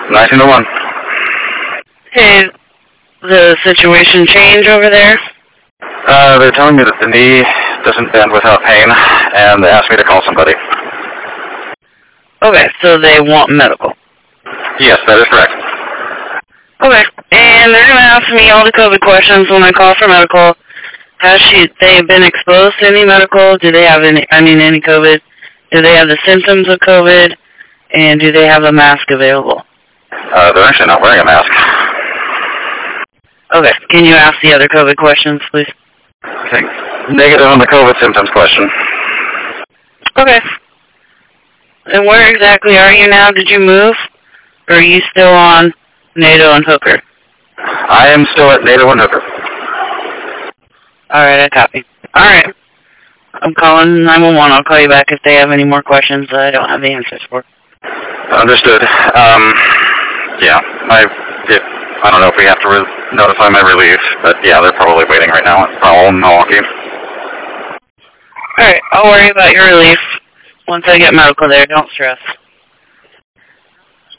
1901. Hey, the situation change over there? They're telling me that the knee doesn't bend without pain, and they asked me to call somebody. Okay, so they want medical. Yes, that is correct. Okay, and they're going to ask me all the COVID questions when I call for medical. They been exposed to any medical? Do they have any COVID? Do they have the symptoms of COVID? And do they have a mask available? They're actually not wearing a mask. Okay, can you ask the other COVID questions, please? Okay. Negative on the COVID symptoms question. Okay. And where exactly are you now? Did you move? Or are you still on NATO and Hooker? I am still at NATO and Hooker. Alright, I copy. Alright. I'm calling 911. I'll call you back if they have any more questions that I don't have the answers for. Understood. Yeah, I don't know if we have to notify my relief, but yeah, they're probably waiting right now. It's all in Milwaukee. Alright, I'll worry about your relief once I get medical there. Don't stress.